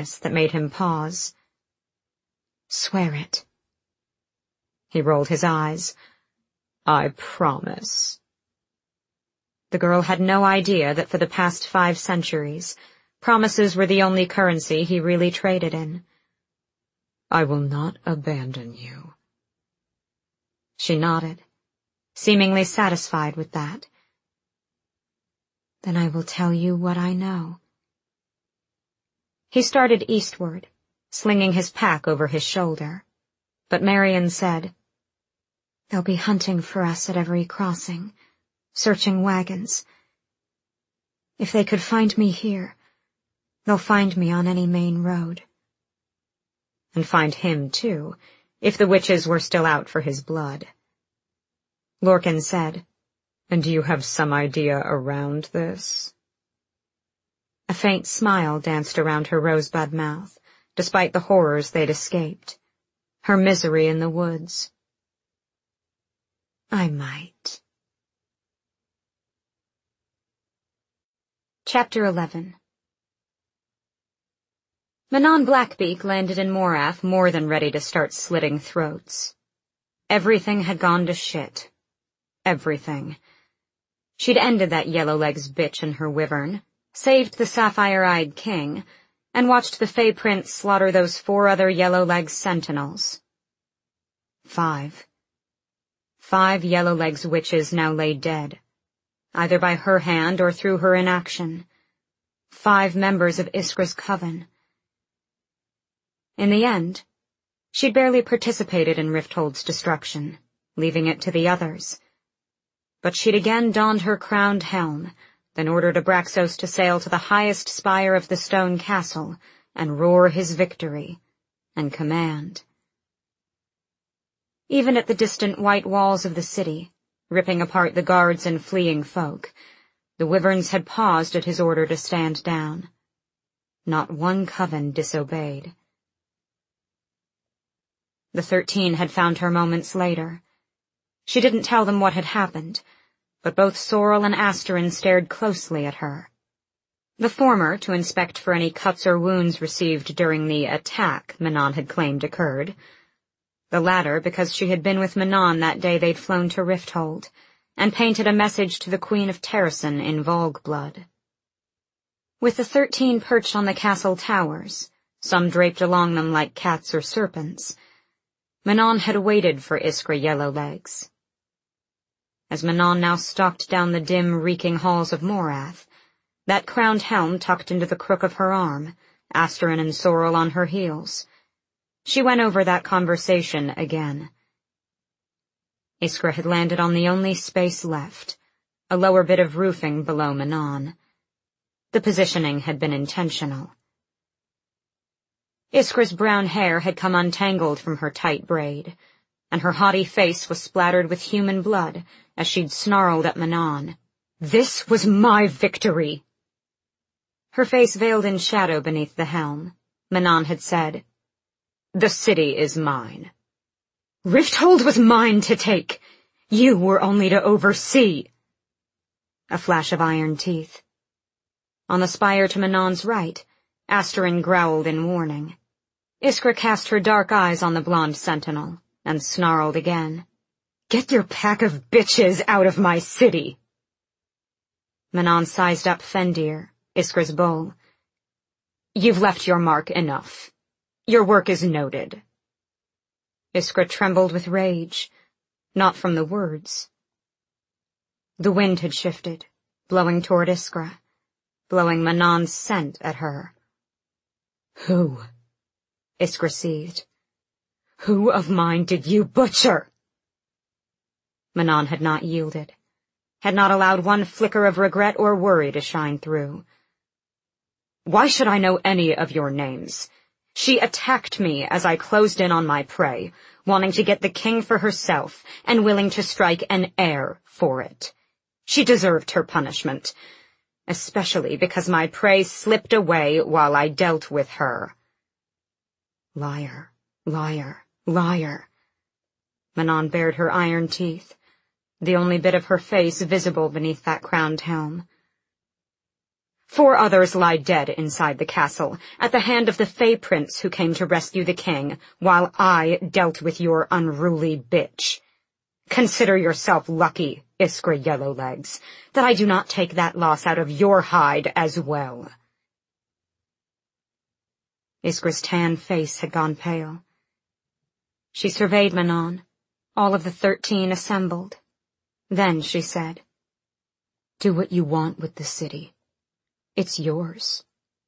quietness that made him pause. "Swear it." He rolled his eyes. "I promise." The girl had no idea that for the past 5 centuries, promises were the only currency he really traded in. "I will not abandon you." She nodded, seemingly satisfied with that. "Then I will tell you what I know." He started eastward, slinging his pack over his shoulder, but Marion said, "They'll be hunting for us at every crossing, searching wagons. If they could find me here, they'll find me on any main road." And find him, too, if the witches were still out for his blood. Lorcan said, "And you have some idea around this?" A faint smile danced around her rosebud mouth, despite the horrors they'd escaped. Her misery in the woods. "I might." Chapter 11. Manon Blackbeak landed in Morath more than ready to start slitting throats. Everything had gone to shit. Everything. She'd ended that Yellowlegs bitch and her wyvern, saved the sapphire-eyed king, and watched the Fey Prince slaughter those 4 other Yellowlegs sentinels. 5. 5 Yellowlegs witches now lay dead, either by her hand or through her inaction. 5 members of Iskra's coven. In the end, she'd barely participated in Rifthold's destruction, leaving it to the others. But she'd again donned her crowned helm, then ordered Abraxos to sail to the highest spire of the stone castle and roar his victory and command. Even at the distant white walls of the city, ripping apart the guards and fleeing folk, the wyverns had paused at his order to stand down. Not one coven disobeyed. The 13 had found her moments later. She didn't tell them what had happened, but both Sorrel and Asterin stared closely at her. The former to inspect for any cuts or wounds received during the attack Manon had claimed occurred. The latter because she had been with Manon that day they'd flown to Rifthold, and painted a message to the Queen of Terrasen in Volg blood. With the 13 perched on the castle towers, some draped along them like cats or serpents, Manon had waited for Iskra Yellowlegs. As Manon now stalked down the dim, reeking halls of Morath, that crowned helm tucked into the crook of her arm, Asterin and Sorrel on her heels, she went over that conversation again. Iskra had landed on the only space left, a lower bit of roofing below Manon. The positioning had been intentional. Iskra's brown hair had come untangled from her tight braid, and her haughty face was splattered with human blood as she'd snarled at Manon. "This was my victory!" Her face veiled in shadow beneath the helm, Manon had said, "The city is mine." "Rifthold was mine to take. You were only to oversee." A flash of iron teeth. On the spire to Manon's right, Asterin growled in warning. Iskra cast her dark eyes on the blonde sentinel, and snarled again. "Get your pack of bitches out of my city!" Manon sized up Fendir, Iskra's bull. "You've left your mark enough. Your work is noted." Iskra trembled with rage, not from the words. The wind had shifted, blowing toward Iskra, blowing Manon's scent at her. "Who?" Iskra seethed. "Who of mine did you butcher?" Manon had not yielded, had not allowed one flicker of regret or worry to shine through. "Why should I know any of your names? She attacked me as I closed in on my prey, wanting to get the king for herself and willing to strike an heir for it. She deserved her punishment, especially because my prey slipped away while I dealt with her." Liar, liar, liar. Manon bared her iron teeth, the only bit of her face visible beneath that crowned helm. 4 others lie dead inside the castle, at the hand of the Fey Prince who came to rescue the king, while I dealt with your unruly bitch. Consider yourself lucky, Iskra Yellowlegs, that I do not take that loss out of your hide as well." Iskra's tan face had gone pale. She surveyed Manon, all of the 13 assembled. Then she said, "Do what you want with the city. It's yours."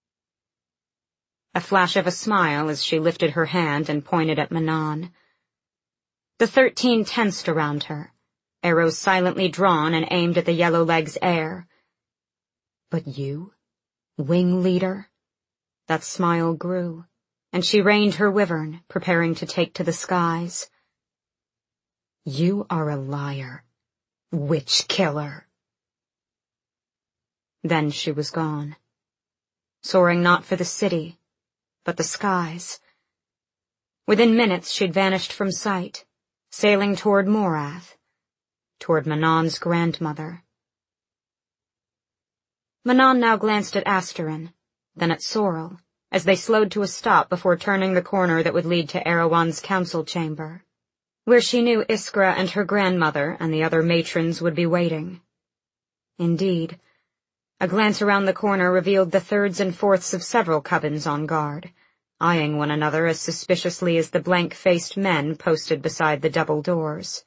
A flash of a smile as she lifted her hand and pointed at Manon. The 13 tensed around her, arrows silently drawn and aimed at the Yellowlegs' heir. "But you, wing leader?" That smile grew, and she reined her wyvern, preparing to take to the skies. "You are a liar, witch killer." Then she was gone, soaring not for the city, but the skies. Within minutes she'd vanished from sight, sailing toward Morath, toward Manon's grandmother. Manon now glanced at Asterin, then at Sorrel, as they slowed to a stop before turning the corner that would lead to Erewhon's council chamber, where she knew Iskra and her grandmother and the other matrons would be waiting. Indeed, a glance around the corner revealed the 3rds and 4ths of several covens on guard, eyeing one another as suspiciously as the blank-faced men posted beside the double doors.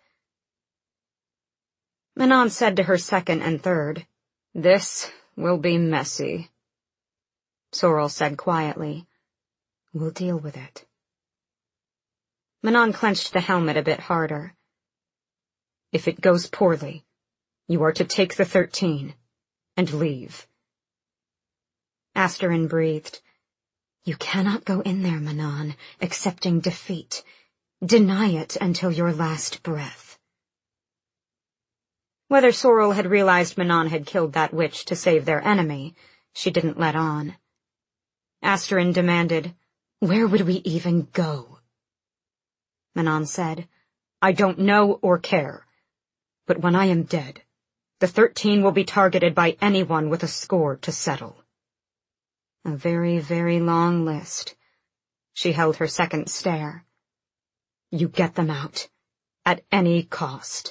Manon said to her 2nd and 3rd, "This will be messy." Sorrel said quietly, "We'll deal with it." Manon clenched the helmet a bit harder. "If it goes poorly, you are to take the 13 and leave." Asterin breathed. "You cannot go in there, Manon, accepting defeat. Deny it until your last breath." Whether Sorrel had realized Manon had killed that witch to save their enemy, she didn't let on. Asterin demanded, "Where would we even go?" Manon said, "I don't know or care. But when I am dead, the 13 will be targeted by anyone with a score to settle." A very, very long list. She held her 2nd stare. "You get them out, at any cost."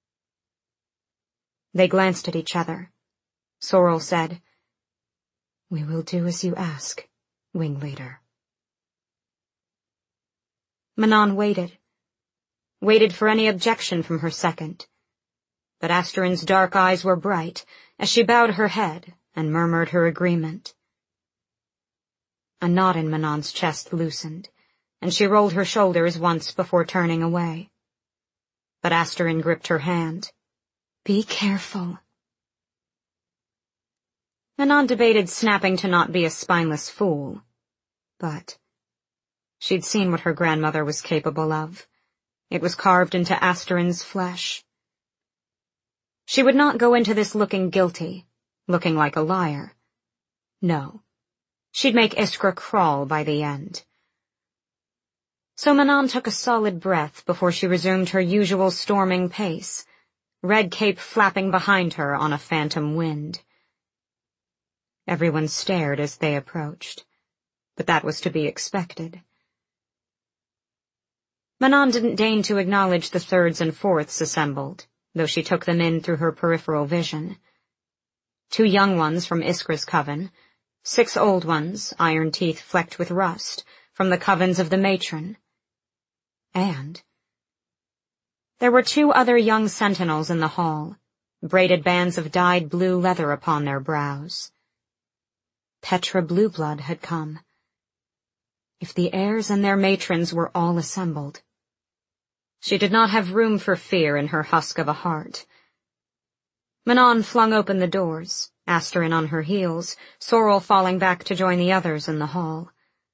They glanced at each other. Sorrel said, "We will do as you ask, wing leader." Manon waited for any objection from her 2nd. But Asterin's dark eyes were bright as she bowed her head and murmured her agreement. A knot in Manon's chest loosened, and she rolled her shoulders once before turning away. But Asterin gripped her hand. "Be careful." Manon debated snapping to not be a spineless fool, but she'd seen what her grandmother was capable of. It was carved into Asterin's flesh. She would not go into this looking guilty, looking like a liar. No, she'd make Iskra crawl by the end. So Manon took a solid breath before she resumed her usual storming pace, red cape flapping behind her on a phantom wind. Everyone stared as they approached, but that was to be expected. Manon didn't deign to acknowledge the 3rds and 4ths assembled, though she took them in through her peripheral vision. 2 young ones from Iskra's coven, 6 old ones, iron teeth flecked with rust, from the covens of the matron. And there were 2 other young sentinels in the hall, braided bands of dyed blue leather upon their brows. Petra Blueblood had come. If the heirs and their matrons were all assembled, she did not have room for fear in her husk of a heart. Manon flung open the doors, Asterin on her heels, Sorrel falling back to join the others in the hall.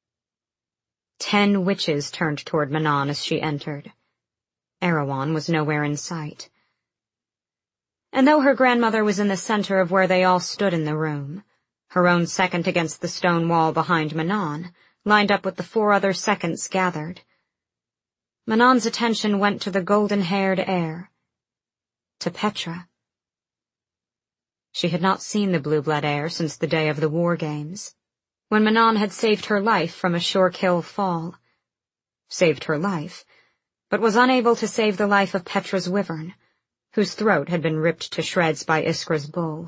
10 witches turned toward Manon as she entered. Erewhon was nowhere in sight. And though her grandmother was in the center of where they all stood in the room, her own 2nd against the stone wall behind Manon, lined up with the 4 other 2nds gathered, Manon's attention went to the golden-haired heir, to Petra. She had not seen the blue-blood heir since the day of the war games, when Manon had saved her life from a Shorkill fall. Saved her life, but was unable to save the life of Petra's wyvern, whose throat had been ripped to shreds by Iskra's bull.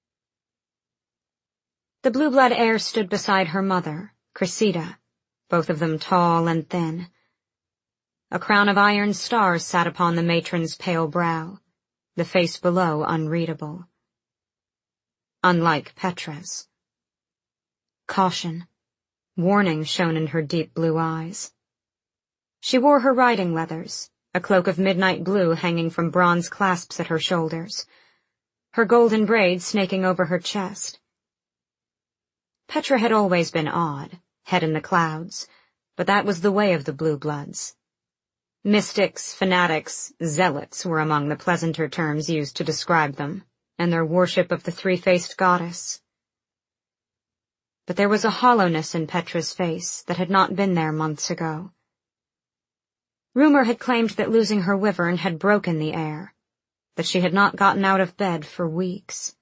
The blue-blood heir stood beside her mother, Cressida, both of them tall and thin. A crown of iron stars sat upon the matron's pale brow, the face below unreadable. Unlike Petra's. Caution, warning shone in her deep blue eyes. She wore her riding leathers, a cloak of midnight blue hanging from bronze clasps at her shoulders, her golden braid snaking over her chest. Petra had always been odd, head in the clouds, but that was the way of the blue-bloods. Mystics, fanatics, zealots were among the pleasanter terms used to describe them, and their worship of the three-faced goddess. But there was a hollowness in Petra's face that had not been there months ago. Rumor had claimed that losing her wyvern had broken the heir, that she had not gotten out of bed for weeks.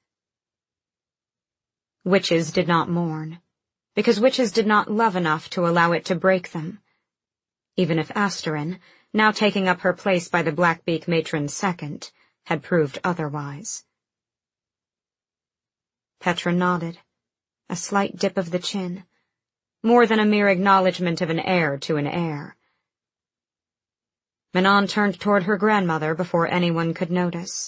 Witches did not mourn, because witches did not love enough to allow it to break them, even if Asterin, now taking up her place by the Blackbeak matron's second, had proved otherwise. Petra nodded, a slight dip of the chin, more than a mere acknowledgement of an heir to an heir. Manon turned toward her grandmother before anyone could notice.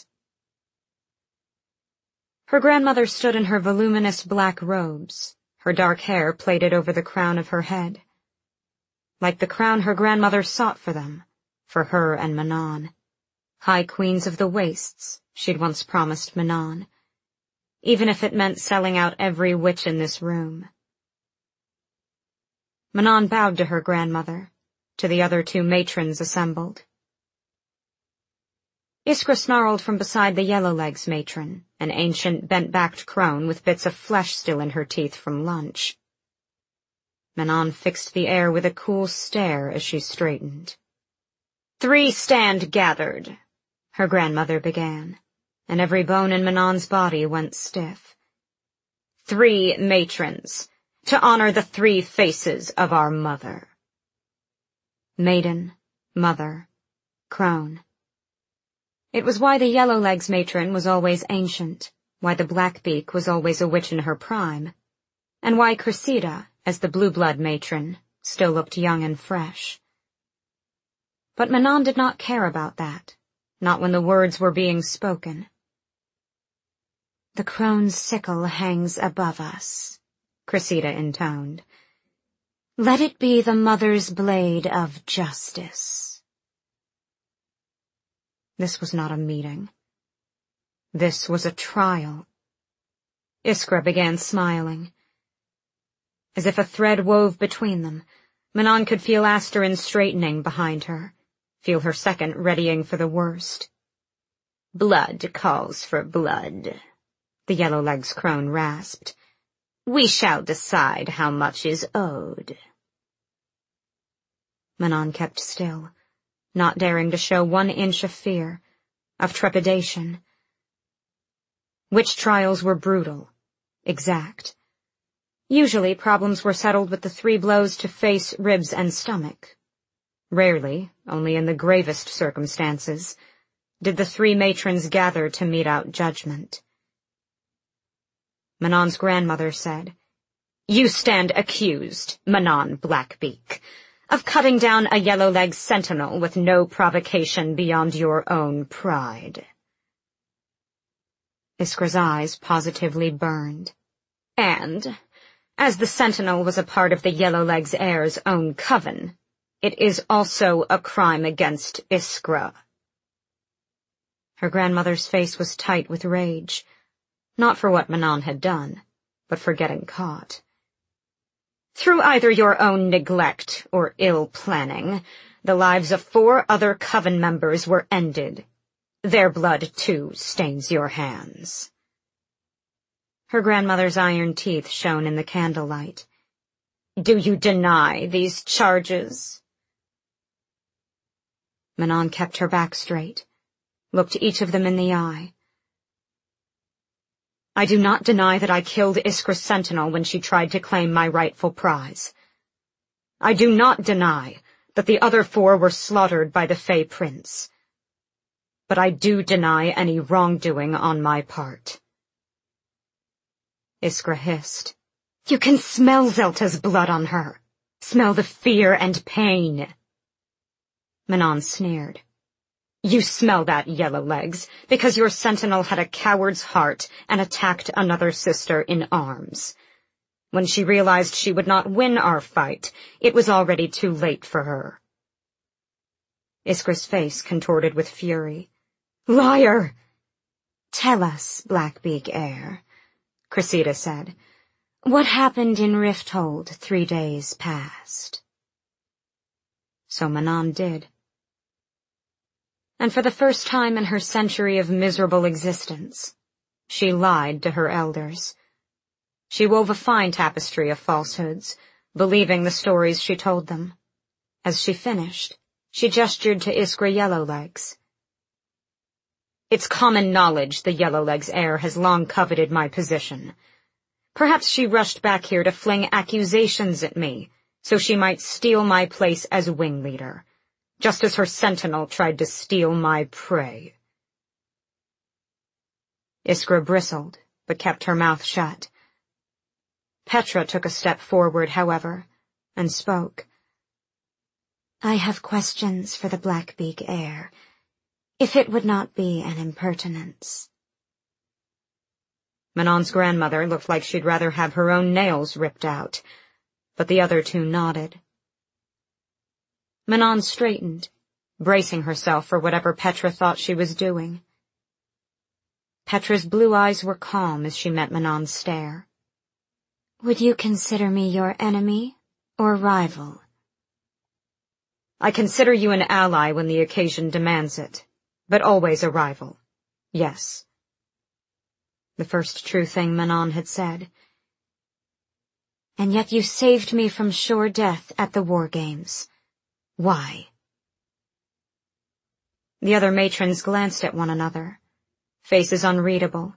Her grandmother stood in her voluminous black robes, her dark hair plaited over the crown of her head. Like the crown her grandmother sought for them, for her and Manon. High queens of the wastes, she'd once promised Manon, even if it meant selling out every witch in this room. Manon bowed to her grandmother, to the other two matrons assembled. Iskra snarled from beside the Yellowlegs matron, an ancient bent-backed crone with bits of flesh still in her teeth from lunch. Manon fixed the air with a cool stare as she straightened. "3 stand gathered," her grandmother began, and every bone in Manon's body went stiff. 3 matrons, to honor the 3 faces of our mother. Maiden, mother, crone. It was why the Yellowlegs matron was always ancient, why the Blackbeak was always a witch in her prime, and why Cressida, as the blue-blood matron, still looked young and fresh. But Manon did not care about that, not when the words were being spoken. "The crone's sickle hangs above us," Cressida intoned. "Let it be the mother's blade of justice." This was not a meeting. This was a trial. Iskra began smiling. As if a thread wove between them, Manon could feel Asterin straightening behind her, feel her second readying for the worst. "Blood calls for blood," the Yellowlegs crone rasped. "We shall decide how much is owed." Manon kept still, not daring to show 1 inch of fear, of trepidation. Witch trials were brutal, exact. Usually problems were settled with the 3 blows to face, ribs, and stomach. Rarely, only in the gravest circumstances, did the 3 matrons gather to mete out judgment. Manon's grandmother said, "You stand accused, Manon Blackbeak, of cutting down a Yellowleg sentinel with no provocation beyond your own pride." Iskra's eyes positively burned. "And, as the sentinel was a part of the Yellowleg's heir's own coven, it is also a crime against Iskra." Her grandmother's face was tight with rage, not for what Manon had done, but for getting caught. "Through either your own neglect or ill planning, the lives of 4 other coven members were ended. Their blood, too, stains your hands." Her grandmother's iron teeth shone in the candlelight. "Do you deny these charges?" Manon kept her back straight, looked each of them in the eye. I do not deny that I killed Iskra's sentinel when she tried to claim my rightful prize. I do not deny that the other 4 were slaughtered by the Fey Prince. But I do deny any wrongdoing on my part." Iskra hissed. "You can smell Zelta's blood on her. Smell the fear and pain." Manon sneered. "You smell that, Yellowlegs, because your sentinel had a coward's heart and attacked another sister in arms. When she realized she would not win our fight, it was already too late for her." Iskra's face contorted with fury. "Liar!" "Tell us, Blackbeak heir," Cressida said, "what happened in Rifthold 3 days past?" So Manon did. And for the first time in her century of miserable existence, she lied to her elders. She wove a fine tapestry of falsehoods, believing the stories she told them. As she finished, she gestured to Iskra Yellowlegs. "It's common knowledge the Yellowlegs heir has long coveted my position. Perhaps she rushed back here to fling accusations at me, so she might steal my place as wing leader, just as her sentinel tried to steal my prey." Iskra bristled, but kept her mouth shut. Petra took a step forward, however, and spoke. "I have questions for the Blackbeak heir, if it would not be an impertinence." Manon's grandmother looked like she'd rather have her own nails ripped out, but the other 2 nodded. Manon straightened, bracing herself for whatever Petra thought she was doing. Petra's blue eyes were calm as she met Manon's stare. "Would you consider me your enemy or rival?" "I consider you an ally when the occasion demands it, but always a rival. Yes." The first true thing Manon had said. "And yet you saved me from sure death at the War Games. Why?" The other matrons glanced at one another, faces unreadable.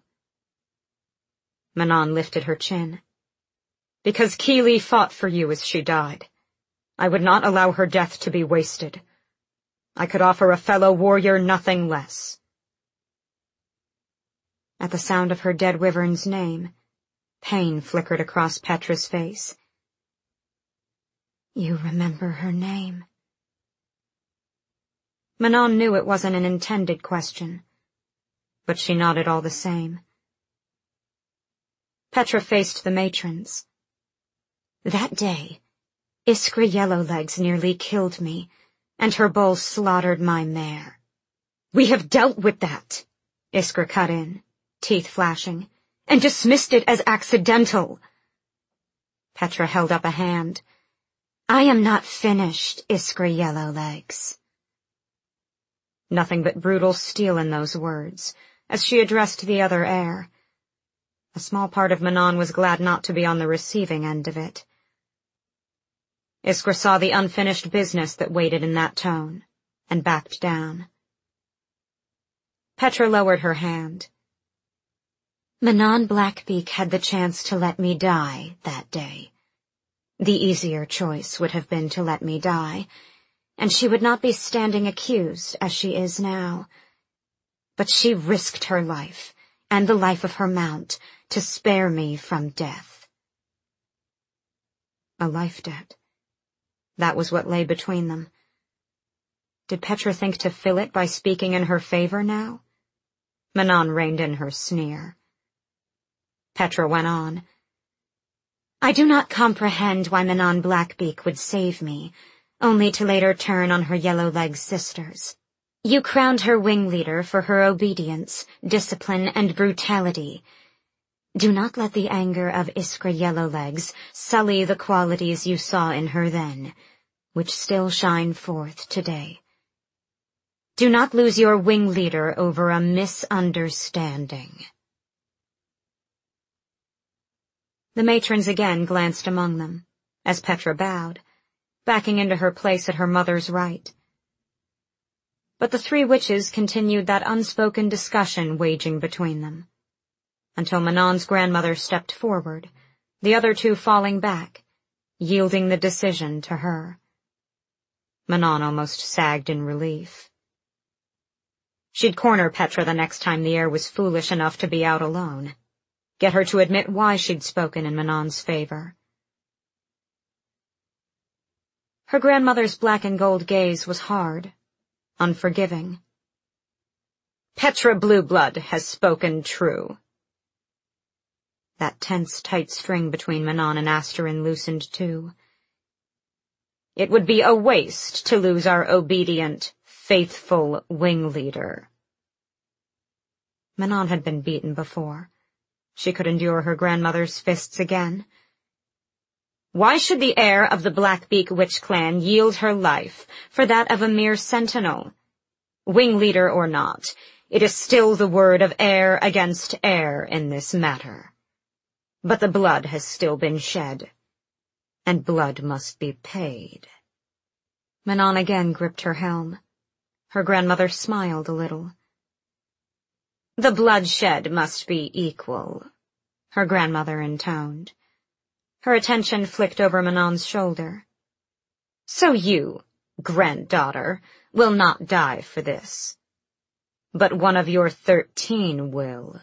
Manon lifted her chin. "Because Keeley fought for you as she died. I would not allow her death to be wasted. I could offer a fellow warrior nothing less." At the sound of her dead wyvern's name, pain flickered across Petra's face. "You remember her name?" Manon knew it wasn't an intended question, but she nodded all the same. Petra faced the matrons. "That day, Iskra Yellowlegs nearly killed me, and her bull slaughtered my mare." "We have dealt with that," Iskra cut in, teeth flashing, "and dismissed it as accidental." Petra held up a hand. "I am not finished, Iskra Yellowlegs." Nothing but brutal steel in those words, as she addressed the other heir. A small part of Manon was glad not to be on the receiving end of it. Iskra saw the unfinished business that waited in that tone, and backed down. Petra lowered her hand. "Manon Blackbeak had the chance to let me die that day. The easier choice would have been to let me die, and she would not be standing accused as she is now. But she risked her life, and the life of her mount, to spare me from death." A life debt. That was what lay between them. Did Petra think to fill it by speaking in her favor now? Manon reined in her sneer. Petra went on. "I do not comprehend why Manon Blackbeak would save me, only to later turn on her Yellowlegs sisters. You crowned her wing leader for her obedience, discipline, and brutality. Do not let the anger of Iskra Yellowlegs sully the qualities you saw in her then, which still shine forth today. Do not lose your wing leader over a misunderstanding." The matrons again glanced among them, as Petra bowed, backing into her place at her mother's right. But the 3 witches continued that unspoken discussion waging between them. until Manon's grandmother stepped forward, the other two falling back, yielding the decision to her. Manon almost sagged in relief. She'd corner Petra the next time the heir was foolish enough to be out alone. Get her to admit why she'd spoken in Manon's favor. Her grandmother's black and gold gaze was hard, unforgiving. Petra Blueblood has spoken true. That tense, tight string between Manon and Asterin loosened too. It would be a waste to lose our obedient, faithful wing leader. Manon had been beaten before. She could endure her grandmother's fists again. Why should the heir of the Blackbeak witch clan yield her life for that of a mere sentinel? Wing leader or not, it is still the word of heir against heir in this matter. But the blood has still been shed, and blood must be paid. Manon again gripped her helm. Her grandmother smiled a little. The bloodshed must be equal, her grandmother intoned. Her attention flicked over Manon's shoulder. So you, granddaughter, will not die for this. But one of your 13 will.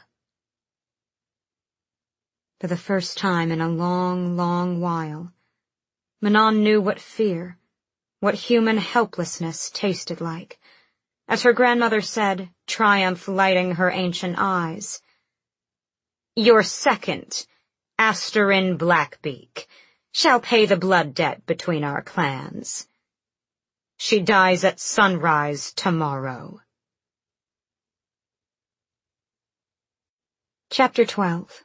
For the first time in a long, long while, Manon knew what fear, what human helplessness tasted like, as her grandmother said, triumph lighting her ancient eyes. Your second, Asterin Blackbeak, shall pay the blood debt between our clans. She dies at sunrise tomorrow. Chapter 12.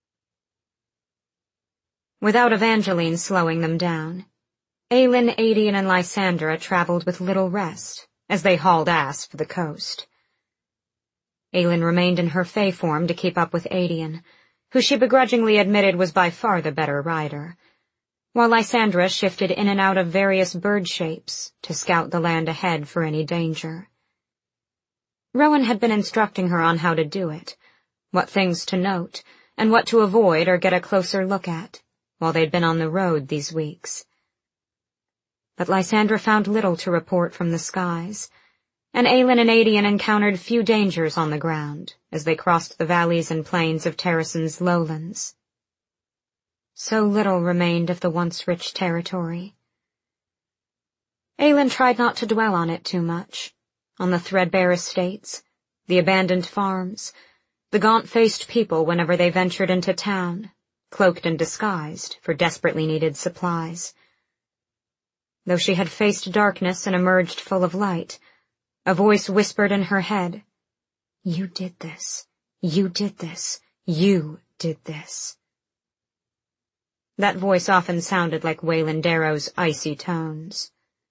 Without Evangeline slowing them down, Aelin, Adian, and Lysandra traveled with little rest as they hauled ass for the coast. Aelin remained in her Fae form to keep up with Adian, who she begrudgingly admitted was by far the better rider, while Lysandra shifted in and out of various bird shapes to scout the land ahead for any danger. Rowan had been instructing her on how to do it, what things to note, and what to avoid or get a closer look at, while they'd been on the road these weeks. But Lysandra found little to report from the skies, and Aelin and Adian encountered few dangers on the ground as they crossed the valleys and plains of Terrasen's lowlands. So little remained of the once rich territory. Aelin tried not to dwell on it too much, on the threadbare estates, the abandoned farms, the gaunt-faced people whenever they ventured into town, cloaked and disguised for desperately needed supplies. Though she had faced darkness and emerged full of light, a voice whispered in her head, "You did this. You did this. You did this." That voice often sounded like Waylon Darrow's icy tones.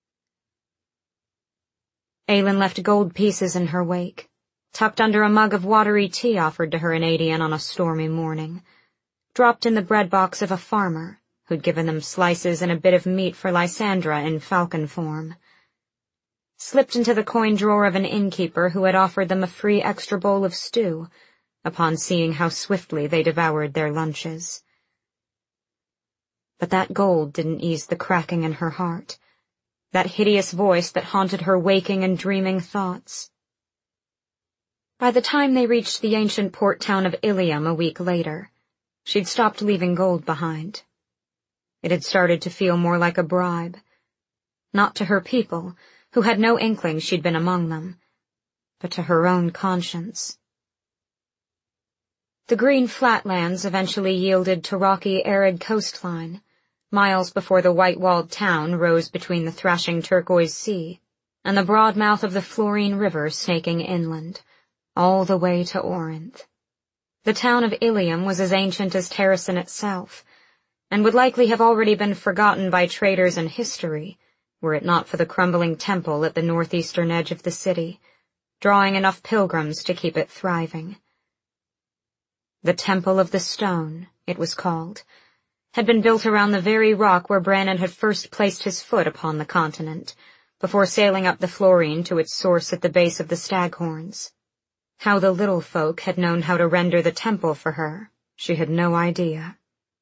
Aelin left gold pieces in her wake, tucked under a mug of watery tea offered to her and Adian on a stormy morning, dropped in the bread box of a farmer who'd given them slices and a bit of meat for Lysandra in falcon form, slipped into the coin drawer of an innkeeper who had offered them a free extra bowl of stew upon seeing how swiftly they devoured their lunches. But that gold didn't ease the cracking in her heart, that hideous voice that haunted her waking and dreaming thoughts. By the time they reached the ancient port town of Ilium a week later, she'd stopped leaving gold behind. It had started to feel more like a bribe, not to her people, who had no inkling she'd been among them, but to her own conscience. The green flatlands eventually yielded to rocky, arid coastline. Miles before the white-walled town rose between the thrashing turquoise sea and the broad mouth of the Florine River snaking inland, all the way to Orinth. The town of Ilium was as ancient as Terrasen itself, and would likely have already been forgotten by traders and history, were it not for the crumbling temple at the northeastern edge of the city, drawing enough pilgrims to keep it thriving. The Temple of the Stone, it was called, had been built around the very rock where Brannon had first placed his foot upon the continent, before sailing up the Florine to its source at the base of the Staghorns. How the little folk had known how to render the temple for her, she had no idea.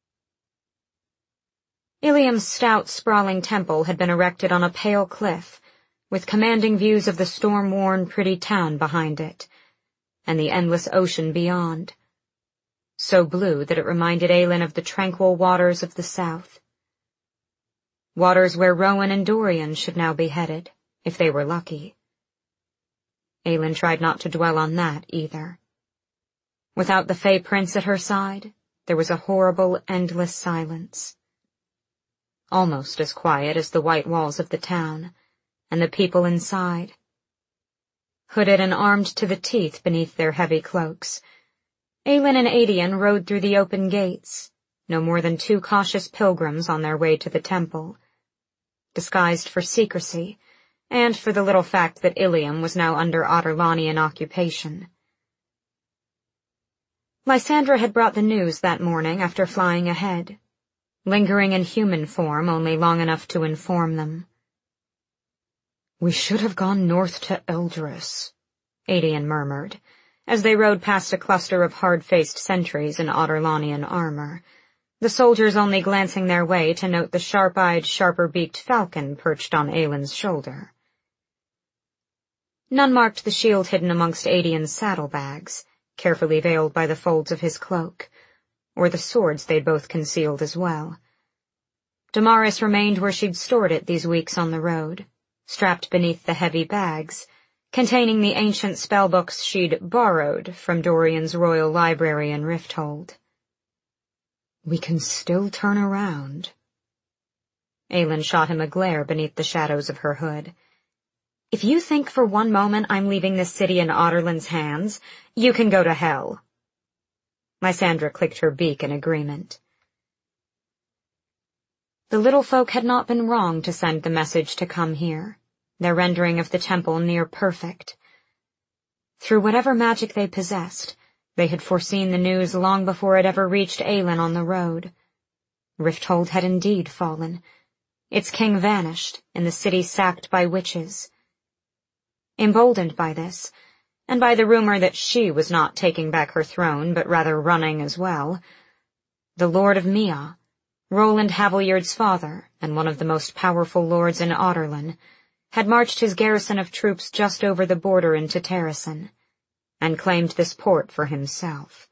Ilium's stout, sprawling temple had been erected on a pale cliff, with commanding views of the storm-worn, pretty town behind it, and the endless ocean beyond, so blue that it reminded Aelin of the tranquil waters of the south. Waters where Rowan and Dorian should now be headed, if they were lucky. Aelin tried not to dwell on that, either. Without the Fey Prince at her side, there was a horrible, endless silence. Almost as quiet as the white walls of the town, and the people inside. Hooded and armed to the teeth beneath their heavy cloaks, Aelin and Adian rode through the open gates, no more than two cautious pilgrims on their way to the temple, disguised for secrecy, and for the little fact that Ilium was now under Adarlanian occupation. Lysandra had brought the news that morning after flying ahead, lingering in human form only long enough to inform them. "We should have gone north to Eldris," Adian murmured, as they rode past a cluster of hard-faced sentries in Adarlanian armor, the soldiers only glancing their way to note the sharp-eyed, sharper-beaked falcon perched on Aelin's shoulder. None marked the shield hidden amongst Adian's saddlebags, carefully veiled by the folds of his cloak, or the swords they'd both concealed as well. Damaris remained where she'd stored it these weeks on the road, strapped beneath the heavy bags, containing the ancient spellbooks she'd borrowed from Dorian's royal library in Rifthold. "We can still turn around." Aelin shot him a glare beneath the shadows of her hood. "If you think for one moment I'm leaving this city in Adarlan's hands, you can go to hell." Lysandra clicked her beak in agreement. The little folk had not been wrong to send the message to come here, their rendering of the temple near perfect. Through whatever magic they possessed, they had foreseen the news long before it ever reached Aelin on the road. Rifthold had indeed fallen, its king vanished, and the city sacked by witches. Emboldened by this, and by the rumor that she was not taking back her throne but rather running as well, the Lord of Mia, Roland Haviljard's father and one of the most powerful lords in Adarlan, had marched his garrison of troops just over the border into Terrasen, and claimed this port for himself.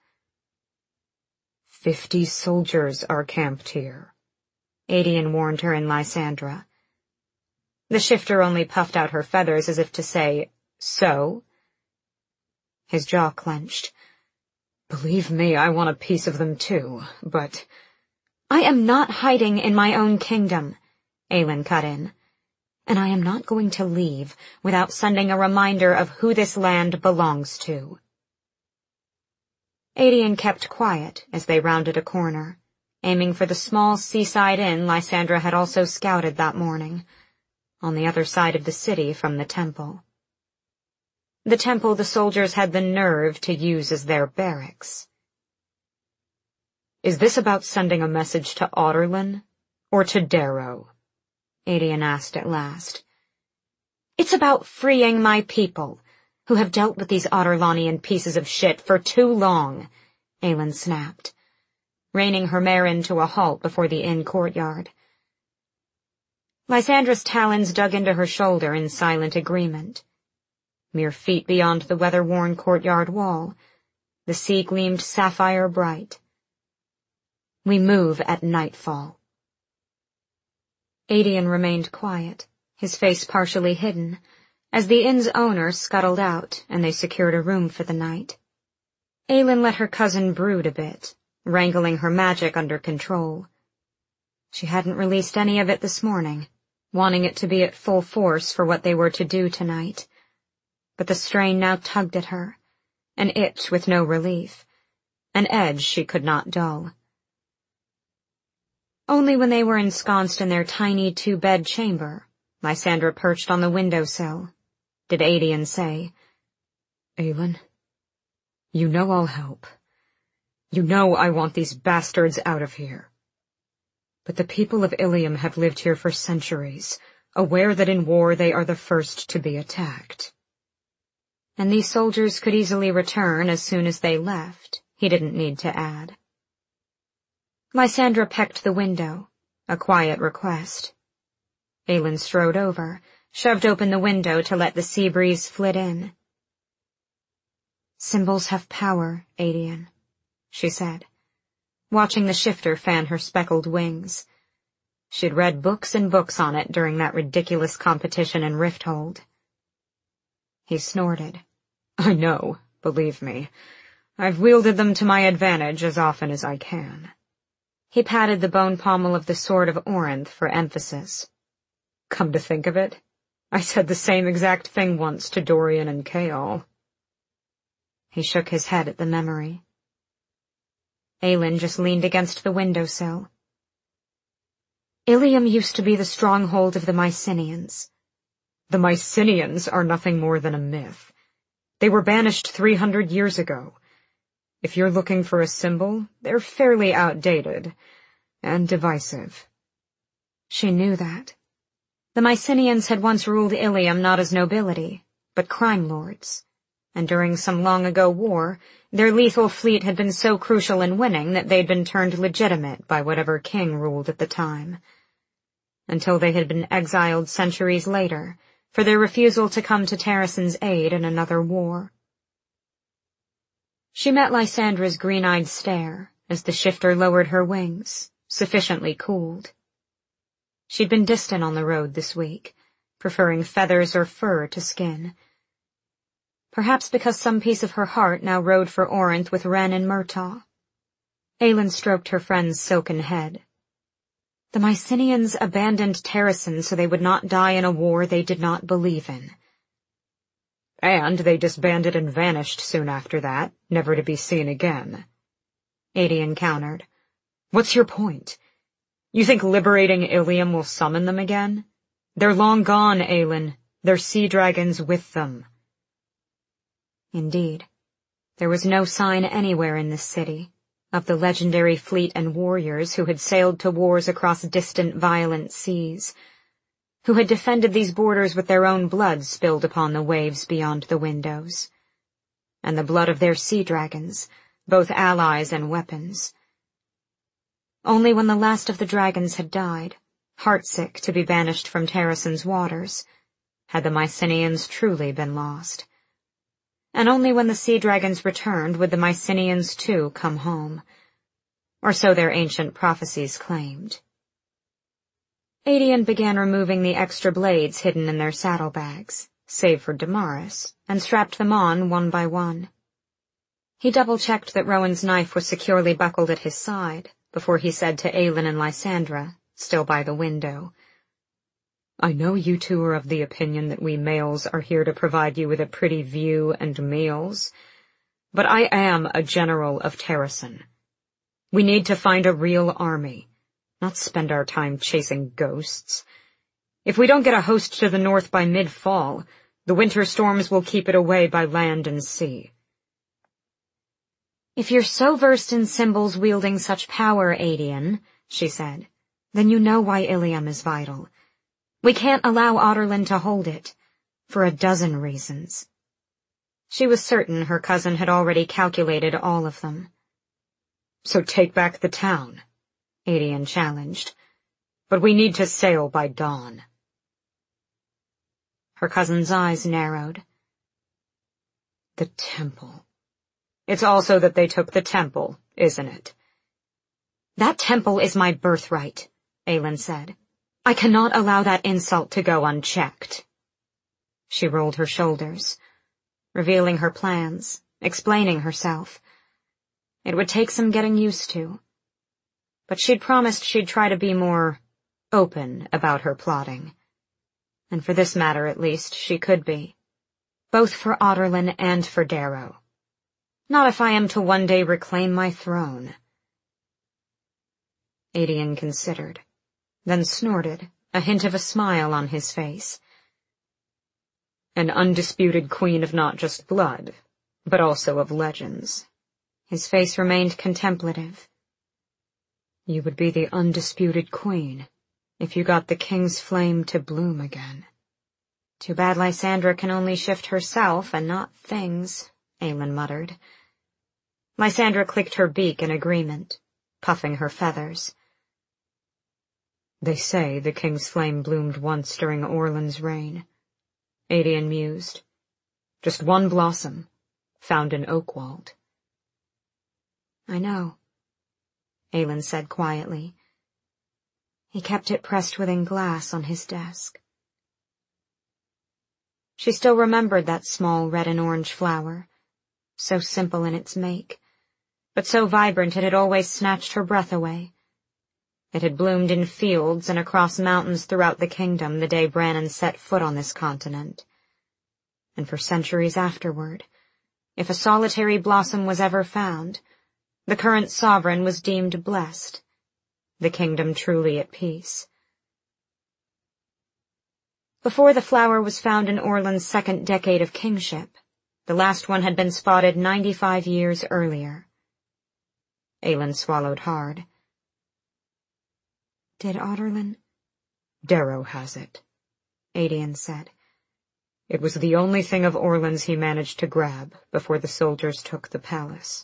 50 soldiers are camped here, Adian warned her in Lysandra. The shifter only puffed out her feathers as if to say, "So?" His jaw clenched. "Believe me, I want a piece of them too, but—" "I am not hiding in my own kingdom," Aelin cut in, "and I am not going to leave without sending a reminder of who this land belongs to." Adian kept quiet as they rounded a corner, aiming for the small seaside inn Lysandra had also scouted that morning, on the other side of the city from the temple. The temple the soldiers had the nerve to use as their barracks. "Is this about sending a message to Adarlan, or to Darrow?" Adian asked at last. "It's about freeing my people, who have dealt with these Adarlanian pieces of shit for too long," Aelin snapped, reining her mare in to a halt before the inn courtyard. Lysandra's talons dug into her shoulder in silent agreement. Mere feet beyond the weather-worn courtyard wall, the sea gleamed sapphire bright. "We move at nightfall." Adian remained quiet, his face partially hidden, as the inn's owner scuttled out and they secured a room for the night. Aelin let her cousin brood a bit, wrangling her magic under control. She hadn't released any of it this morning, wanting it to be at full force for what they were to do tonight. But the strain now tugged at her, an itch with no relief, an edge she could not dull. Only when they were ensconced in their tiny two-bed chamber, Lysandra perched on the windowsill, did Adian say, "Aelin, you know I'll help. You know I want these bastards out of here. But the people of Ilium have lived here for centuries, aware that in war they are the first to be attacked." And these soldiers could easily return as soon as they left, he didn't need to add. Lysandra pecked the window, a quiet request. Aelin strode over, shoved open the window to let the sea breeze flit in. "Symbols have power, Aedion," she said, watching the shifter fan her speckled wings. She'd read books and books on it during that ridiculous competition in Rifthold. He snorted. "I know, believe me. I've wielded them to my advantage as often as I can." He patted the bone pommel of the sword of Orinth for emphasis. "Come to think of it, I said the same exact thing once to Dorian and Chaol." He shook his head at the memory. Aelin just leaned against the windowsill. "Ilium used to be the stronghold of the Mycenians." "The Mycenians are nothing more than a myth. They were banished 300 years ago. If you're looking for a symbol, they're fairly outdated and divisive." She knew that. The Mycenians had once ruled Ilium not as nobility, but crime lords, and during some long-ago war, their lethal fleet had been so crucial in winning that they'd been turned legitimate by whatever king ruled at the time, until they had been exiled centuries later for their refusal to come to Terrasen's aid in another war. She met Lysandra's green-eyed stare as the shifter lowered her wings, sufficiently cooled. She'd been distant on the road this week, preferring feathers or fur to skin. Perhaps because some piece of her heart now rode for Orinth with Ren and Murtaugh. Aelin stroked her friend's silken head. The Mycenians abandoned Terrasen so they would not die in a war they did not believe in. "And they disbanded and vanished soon after that, never to be seen again," Aedion countered. "What's your point? You think liberating Ilium will summon them again? They're long gone, Aelin. Their sea dragons with them." Indeed, there was no sign anywhere in this city of the legendary fleet and warriors who had sailed to wars across distant violent seas, who had defended these borders with their own blood spilled upon the waves beyond the windows, and the blood of their sea dragons, both allies and weapons. Only when the last of the dragons had died, heartsick to be banished from Terrasen's waters, had the Mycenians truly been lost. And only when the sea dragons returned would the Mycenians too come home, or so their ancient prophecies claimed. Aedion began removing the extra blades hidden in their saddlebags, save for Damaris, and strapped them on one by one. He double-checked that Rowan's knife was securely buckled at his side before he said to Aelin and Lysandra, still by the window, "I know you two are of the opinion that we males are here to provide you with a pretty view and meals, but I am a general of Terrasen. We need to find a real army, not spend our time chasing ghosts. If we don't get a host to the north by mid-fall, the winter storms will keep it away by land and sea." "If you're so versed in symbols wielding such power, Aedion," she said, "then you know why Ilium is vital. We can't allow Adarlan to hold it, for a dozen reasons." She was certain her cousin had already calculated all of them. "So take back the town," Aedion challenged. "But we need to sail by dawn." Her cousin's eyes narrowed. "The temple. It's also that they took the temple, isn't it?" "That temple is my birthright," Aelin said. "I cannot allow that insult to go unchecked." She rolled her shoulders, revealing her plans, explaining herself. It would take some getting used to. But she'd promised she'd try to be more open about her plotting. And for this matter, at least, she could be. Both for Adarlan and for Darrow. Not if I am to one day reclaim my throne. Aedion considered, then snorted, a hint of a smile on his face. "An undisputed queen of not just blood, but also of legends." His face remained contemplative. "You would be the undisputed queen if you got the king's flame to bloom again." Too bad Lysandra can only shift herself and not things, Aelin muttered. Lysandra clicked her beak in agreement, puffing her feathers. They say the king's flame bloomed once during Orlan's reign, Aedion mused. Just one blossom, found in Oakwald. I know, Aelin said quietly. He kept it pressed within glass on his desk. She still remembered that small red and orange flower, so simple in its make, but so vibrant it had always snatched her breath away. It had bloomed in fields and across mountains throughout the kingdom the day Brannon set foot on this continent. And for centuries afterward, if a solitary blossom was ever found, the current sovereign was deemed blessed, the kingdom truly at peace. Before the flower was found in Orlan's second decade of kingship, the last one had been spotted 95 years earlier. Aelin swallowed hard. Did Adarlan? Darrow has it, Aedion said. It was the only thing of Orlan's he managed to grab before the soldiers took the palace.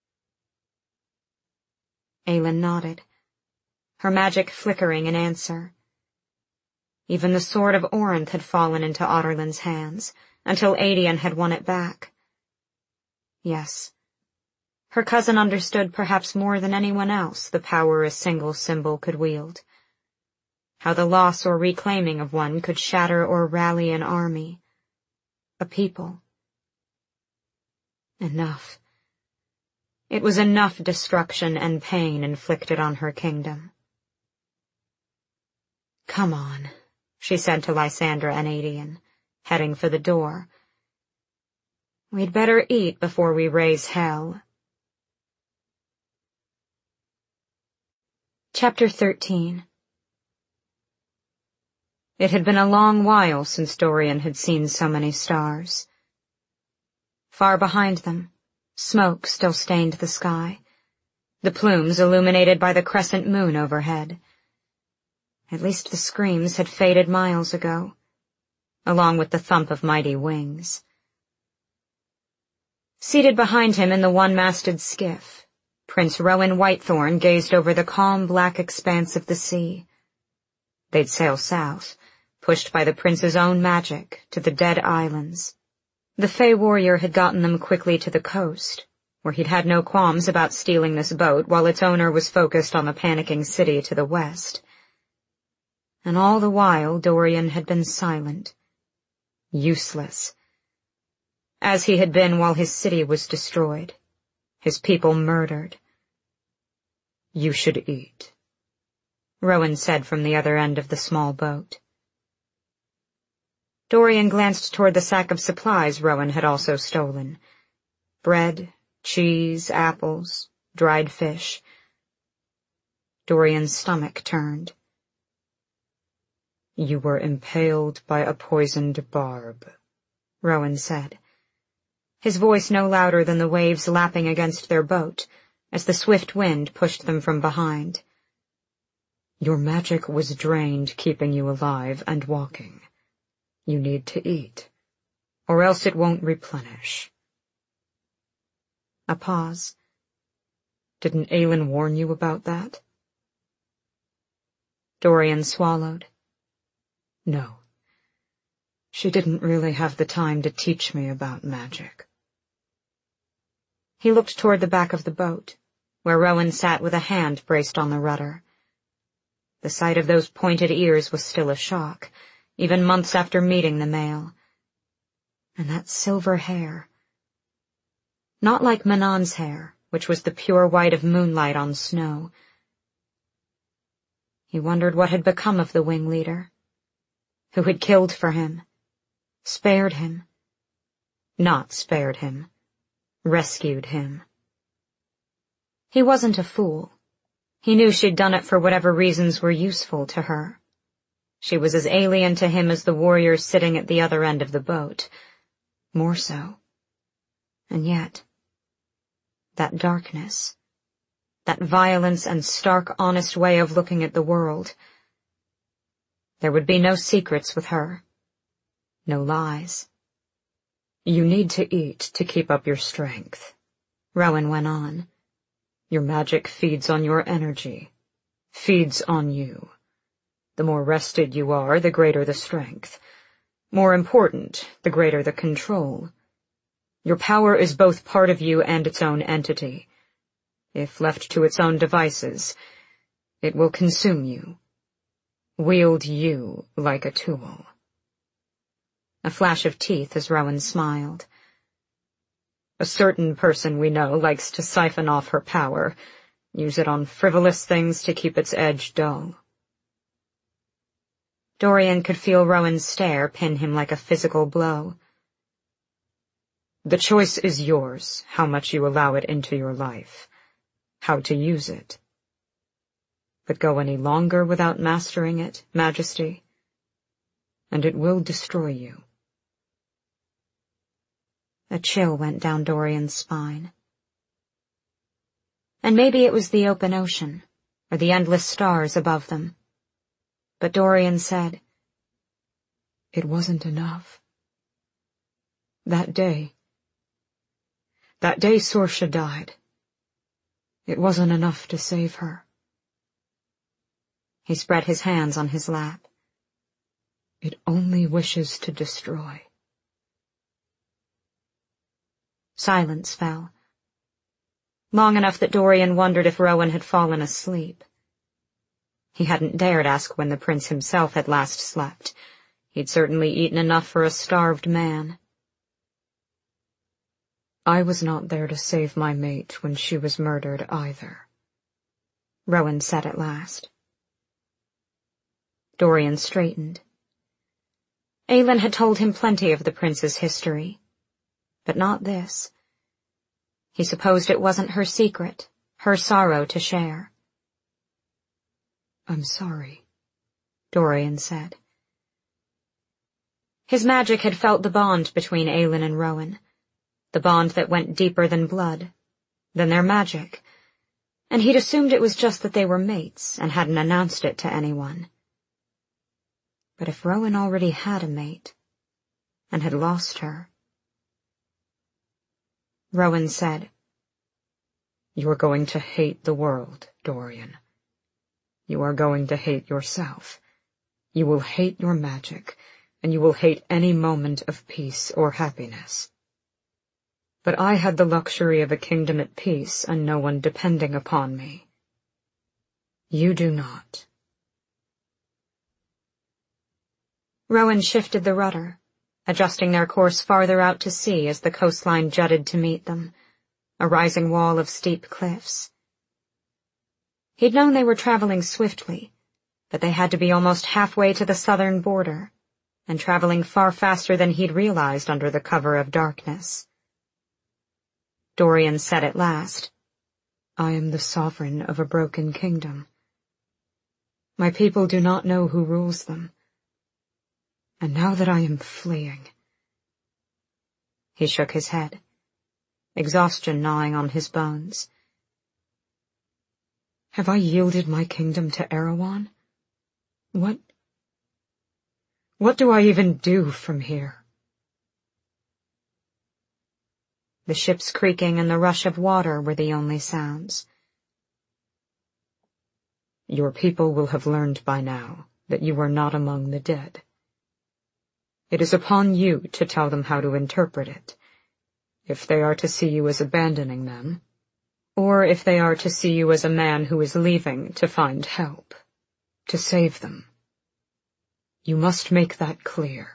Aelin nodded, her magic flickering in answer. Even the sword of Orinth had fallen into Adarlan's hands, until Aedion had won it back. Yes, her cousin understood perhaps more than anyone else the power a single symbol could wield. How the loss or reclaiming of one could shatter or rally an army, a people. Enough. It was enough destruction and pain inflicted on her kingdom. Come on, she said to Lysandra and Aedion, heading for the door. We'd better eat before we raise hell. Chapter 13. It had been a long while since Dorian had seen so many stars. Far behind them, smoke still stained the sky, the plumes illuminated by the crescent moon overhead. At least the screams had faded miles ago, along with the thump of mighty wings. Seated behind him in the one-masted skiff, Prince Rowan Whitethorn gazed over the calm black expanse of the sea. They'd sail south, pushed by the prince's own magic, to the Dead Islands. The Fey warrior had gotten them quickly to the coast, where he'd had no qualms about stealing this boat while its owner was focused on the panicking city to the west. And all the while Dorian had been silent, useless, as he had been while his city was destroyed, his people murdered. You should eat, Rowan said from the other end of the small boat. Dorian glanced toward the sack of supplies Rowan had also stolen. Bread, cheese, apples, dried fish. Dorian's stomach turned. You were impaled by a poisoned barb, Rowan said, his voice no louder than the waves lapping against their boat as the swift wind pushed them from behind. Your magic was drained, keeping you alive and walking. You need to eat, or else it won't replenish. A pause. Didn't Aelin warn you about that? Dorian swallowed. No. She didn't really have the time to teach me about magic. He looked toward the back of the boat, where Rowan sat with a hand braced on the rudder. The sight of those pointed ears was still a shock, even months after meeting the male. And that silver hair. Not like Manon's hair, which was the pure white of moonlight on snow. He wondered what had become of the wing leader, who had killed for him, spared him, not spared him, rescued him. He wasn't a fool. He knew she'd done it for whatever reasons were useful to her. She was as alien to him as the warrior sitting at the other end of the boat, more so. And yet, that darkness, that violence and stark, honest way of looking at the world, there would be no secrets with her. No lies. You need to eat to keep up your strength, Rowan went on. Your magic feeds on your energy, feeds on you. The more rested you are, the greater the strength. More important, the greater the control. Your power is both part of you and its own entity. If left to its own devices, it will consume you, wield you like a tool. A flash of teeth as Rowan smiled. A certain person we know likes to siphon off her power, use it on frivolous things to keep its edge dull. Dorian could feel Rowan's stare pin him like a physical blow. The choice is yours, how much you allow it into your life, how to use it. But go any longer without mastering it, Majesty, and it will destroy you. A chill went down Dorian's spine. And maybe it was the open ocean, or the endless stars above them. But Dorian said, "It wasn't enough. That day Sorsha died. It wasn't enough to save her." He spread his hands on his lap. "It only wishes to destroy." Silence fell. Long enough that Dorian wondered if Rowan had fallen asleep. He hadn't dared ask when the prince himself had last slept. He'd certainly eaten enough for a starved man. "I was not there to save my mate when she was murdered either," Rowan said at last. Dorian straightened. Aelin had told him plenty of the prince's history, but not this. He supposed it wasn't her secret, her sorrow to share. "I'm sorry," Dorian said. His magic had felt the bond between Aelin and Rowan, the bond that went deeper than blood, than their magic, and he'd assumed it was just that they were mates and hadn't announced it to anyone. But if Rowan already had a mate, and had lost her... Rowan said, "You're going to hate the world, Dorian. You are going to hate yourself. You will hate your magic, and you will hate any moment of peace or happiness. But I had the luxury of a kingdom at peace and no one depending upon me. You do not." Rowan shifted the rudder, adjusting their course farther out to sea as the coastline jutted to meet them, a rising wall of steep cliffs. He'd known they were traveling swiftly, but they had to be almost halfway to the southern border, and traveling far faster than he'd realized under the cover of darkness. Dorian said at last, "I am the sovereign of a broken kingdom. My people do not know who rules them. And now that I am fleeing—" He shook his head, exhaustion gnawing on his bones. "Have I yielded my kingdom to Erewhon? What do I even do from here?" The ship's creaking and the rush of water were the only sounds. "Your people will have learned by now that you are not among the dead. It is upon you to tell them how to interpret it, if they are to see you as abandoning them, or if they are to see you as a man who is leaving to find help, to save them. You must make that clear.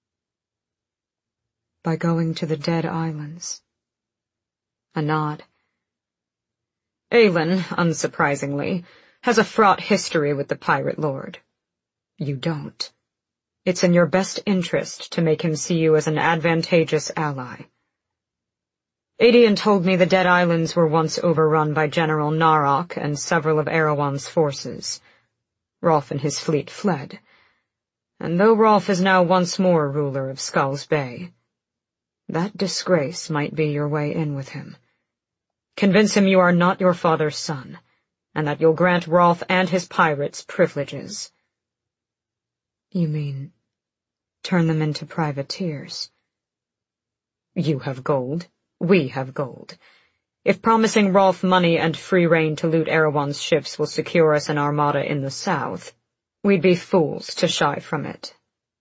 By going to the Dead Islands." A nod. "Aelin, unsurprisingly, has a fraught history with the Pirate Lord. You don't. It's in your best interest to make him see you as an advantageous ally. Aedion told me the Dead Islands were once overrun by General Narok and several of Erewhon's forces. Rolf and his fleet fled, and though Rolf is now once more ruler of Skull's Bay, that disgrace might be your way in with him. Convince him you are not your father's son, and that you'll grant Rolf and his pirates privileges." "You mean turn them into privateers. You have gold. We have gold. If promising Rolf money and free rein to loot Erewhon's ships will secure us an armada in the south, we'd be fools to shy from it.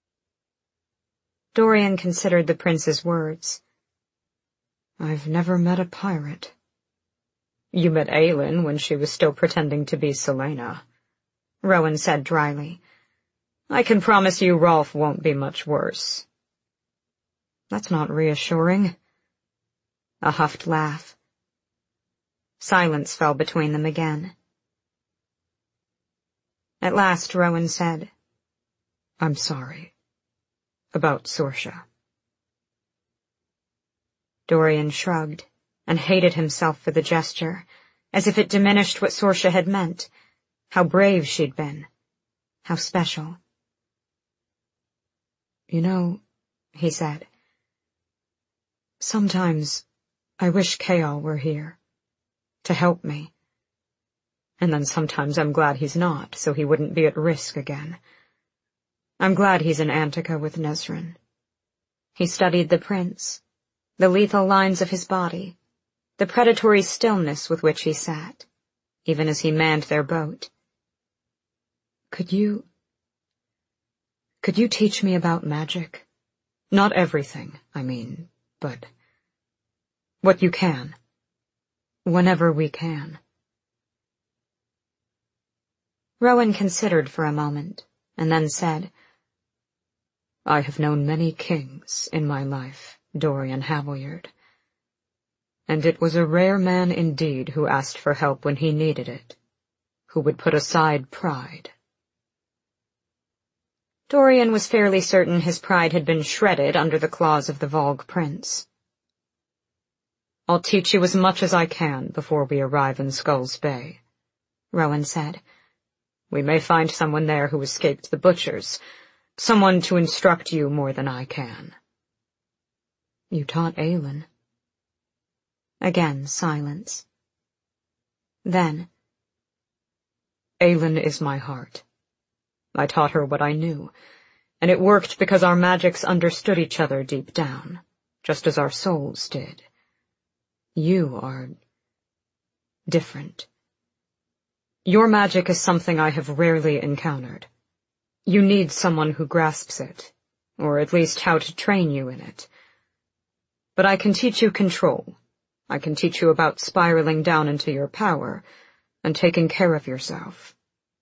Dorian considered the prince's words. I've never met a pirate. You met Aelin when she was still pretending to be Celaena, Rowan said dryly. I can promise you Rolf won't be much worse. That's not reassuring. A huffed laugh. Silence fell between them again. At last Rowan said, I'm sorry. About Sorsha. Dorian shrugged, and hated himself for the gesture, as if it diminished what Sorsha had meant, how brave she'd been, how special. You know, he said, sometimes I wish Chaol were here, to help me. And then sometimes I'm glad he's not, so he wouldn't be at risk again. I'm glad he's in Antica with Nesryn. He studied the prince, the lethal lines of his body, the predatory stillness with which he sat, even as he manned their boat. Could you teach me about magic? Not everything, I mean, but what you can. Whenever we can. Rowan considered for a moment, and then said, I have known many kings in my life, Dorian Haviljard, and it was a rare man indeed who asked for help when he needed it, who would put aside pride. Dorian was fairly certain his pride had been shredded under the claws of the Volg prince. I'll teach you as much as I can before we arrive in Skulls Bay, Rowan said. We may find someone there who escaped the butchers, someone to instruct you more than I can. You taught Aelin. Again silence. Then, Aelin is my heart. I taught her what I knew, and it worked because our magics understood each other deep down, just as our souls did. You are different. Your magic is something I have rarely encountered. You need someone who grasps it, or at least how to train you in it. But I can teach you control. I can teach you about spiraling down into your power and taking care of yourself.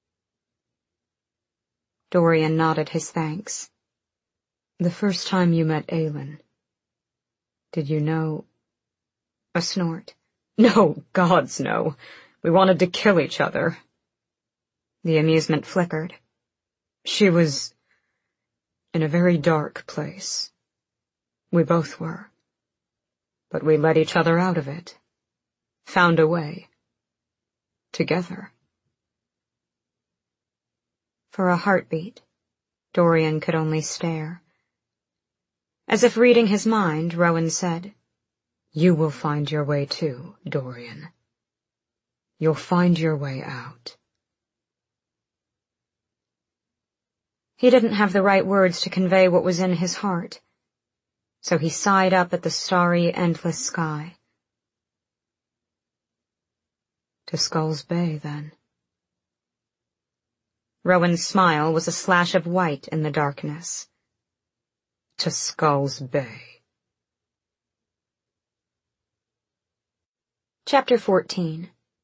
Dorian nodded his thanks. The first time you met Aelin, did you know? A snort. No, gods no. We wanted to kill each other. The amusement flickered. She was in a very dark place. We both were. But we let each other out of it. Found a way. Together. For a heartbeat, Dorian could only stare. As if reading his mind, Rowan said, You will find your way too, Dorian. You'll find your way out. He didn't have the right words to convey what was in his heart, so he sighed up at the starry, endless sky. To Skulls Bay, then. Rowan's smile was a slash of white in the darkness. To Skulls Bay. Chapter 14.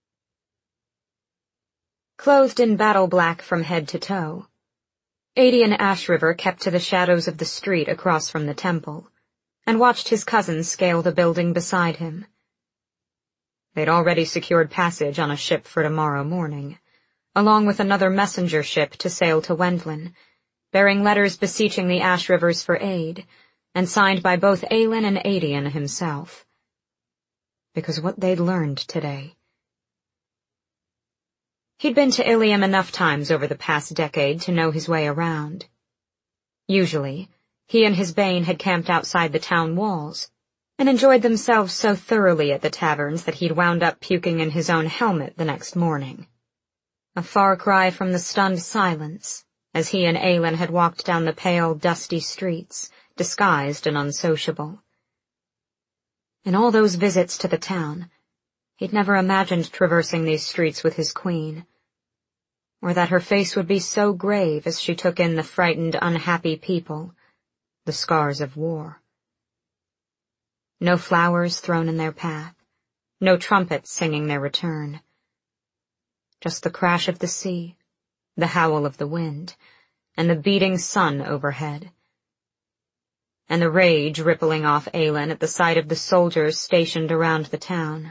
Clothed in battle black from head to toe, Aedion Ashriver kept to the shadows of the street across from the temple, and watched his cousin scale the building beside him. They'd already secured passage on a ship for tomorrow morning, along with another messenger ship to sail to Wendlin, bearing letters beseeching the Ashrivers for aid, and signed by both Aelin and Aedion himself. Because what they'd learned today. He'd been to Ilium enough times over the past decade to know his way around. Usually, he and his bane had camped outside the town walls, and enjoyed themselves so thoroughly at the taverns that he'd wound up puking in his own helmet the next morning. A far cry from the stunned silence, as he and Aelin had walked down the pale, dusty streets, disguised and unsociable. In all those visits to the town, he'd never imagined traversing these streets with his queen, or that her face would be so grave as she took in the frightened, unhappy people, the scars of war. No flowers thrown in their path, no trumpets singing their return. Just the crash of the sea, the howl of the wind, and the beating sun overhead, and the rage rippling off Aelin at the sight of the soldiers stationed around the town.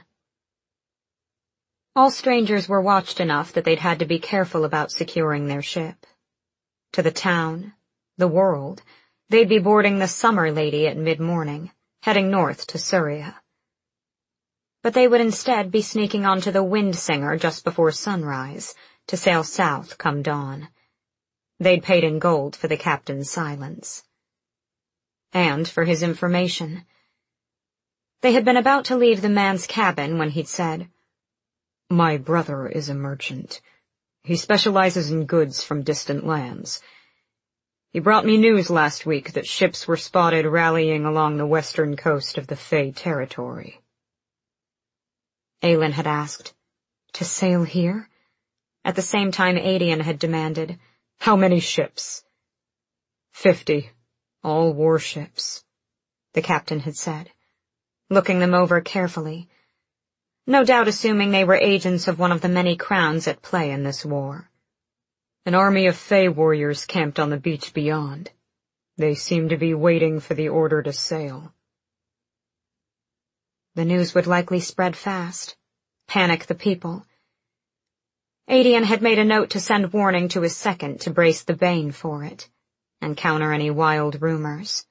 All strangers were watched enough that they'd had to be careful about securing their ship. To the town, the world, they'd be boarding the Summer Lady at mid-morning, heading north to Surya. But they would instead be sneaking onto the Windsinger just before sunrise, to sail south come dawn. They'd paid in gold for the captain's silence. And for his information. They had been about to leave the man's cabin when he'd said, "My brother is a merchant. He specializes in goods from distant lands. He brought me news last week that ships were spotted rallying along the western coast of the Fey territory." Aelin had asked, "To sail here?" At the same time Aedion had demanded, "How many ships?" 50, all warships," the captain had said, looking them over carefully, no doubt assuming they were agents of one of the many crowns at play in this war. An army of Fey warriors camped on the beach beyond. They seemed to be waiting for the order to sail. The news would likely spread fast, panic the people. Aedion had made a note to send warning to his second to brace the Bane for it, and counter any wild rumors.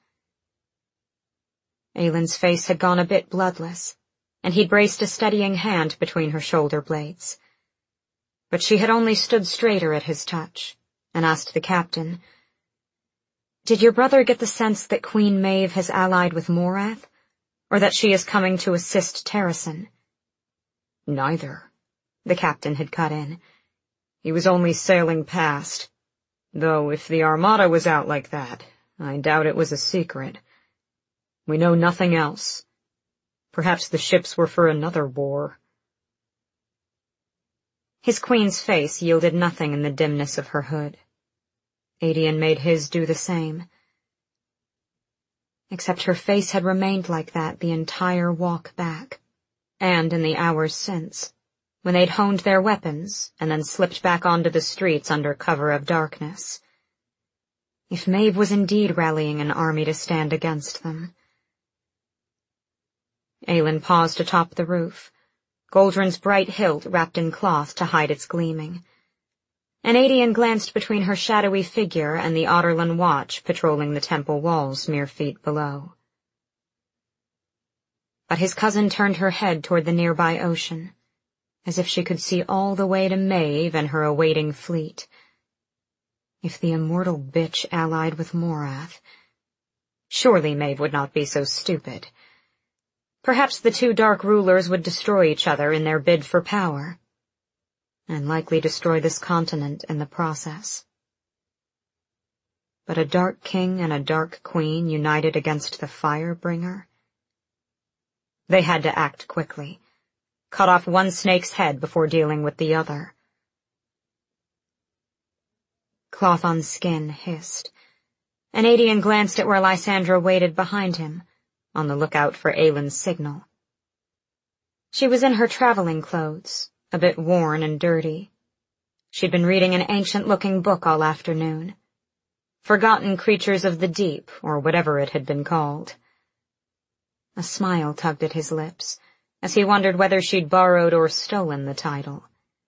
Aelin's face had gone a bit bloodless, and he'd braced a steadying hand between her shoulder blades. But she had only stood straighter at his touch, and asked the captain, "Did your brother get the sense that Queen Maeve has allied with Morath, or that she is coming to assist Terrasen?" "Neither," the captain had cut in. "He was only sailing past. Though if the Armada was out like that, I doubt it was a secret. We know nothing else. Perhaps the ships were for another war." His queen's face yielded nothing in the dimness of her hood. Aedion made his do the same. Except her face had remained like that the entire walk back, and in the hours since, when they'd honed their weapons and then slipped back onto the streets under cover of darkness. If Maeve was indeed rallying an army to stand against them. Aelin paused atop the roof, Goldrun's bright hilt wrapped in cloth to hide its gleaming, and Aedion glanced between her shadowy figure and the Otterlin watch patrolling the temple walls mere feet below. But his cousin turned her head toward the nearby ocean, as if she could see all the way to Maeve and her awaiting fleet. If the immortal bitch allied with Morath, surely Maeve would not be so stupid. Perhaps the two dark rulers would destroy each other in their bid for power, and likely destroy this continent in the process. But a dark king and a dark queen united against the Firebringer? They had to act quickly, cut off one snake's head before dealing with the other. Cloth on skin hissed, and Aedion glanced at where Lysandra waited behind him, on the lookout for Aelin's signal. She was in her traveling clothes, a bit worn and dirty. She'd been reading an ancient-looking book all afternoon. Forgotten Creatures of the Deep, or whatever it had been called. A smile tugged at his lips, as he wondered whether she'd borrowed or stolen the title.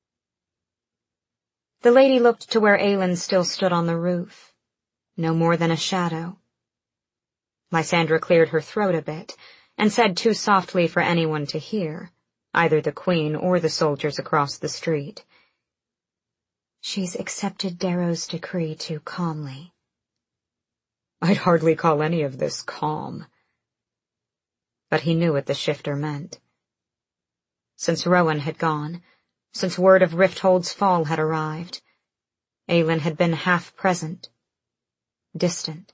The lady looked to where Aelin still stood on the roof, no more than a shadow. Lysandra cleared her throat a bit, and said too softly for anyone to hear, either the queen or the soldiers across the street, "She's accepted Darrow's decree too calmly." "I'd hardly call any of this calm." But he knew what the shifter meant. Since Rowan had gone, since word of Rifthold's fall had arrived, Aelin had been half present, distant.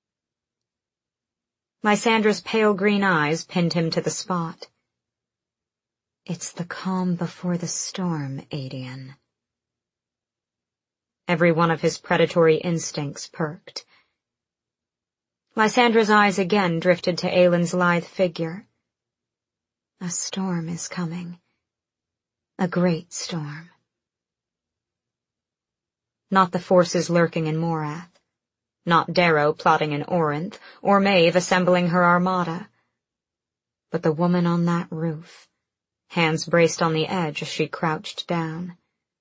Lysandra's pale green eyes pinned him to the spot. It's the calm before the storm, Aedion. Every one of his predatory instincts perked. Lysandra's eyes again drifted to Aelin's lithe figure. A storm is coming. A great storm. Not the forces lurking in Morath. Not Darrow plotting in Orinth, or Maeve assembling her armada. But the woman on that roof, hands braced on the edge as she crouched down.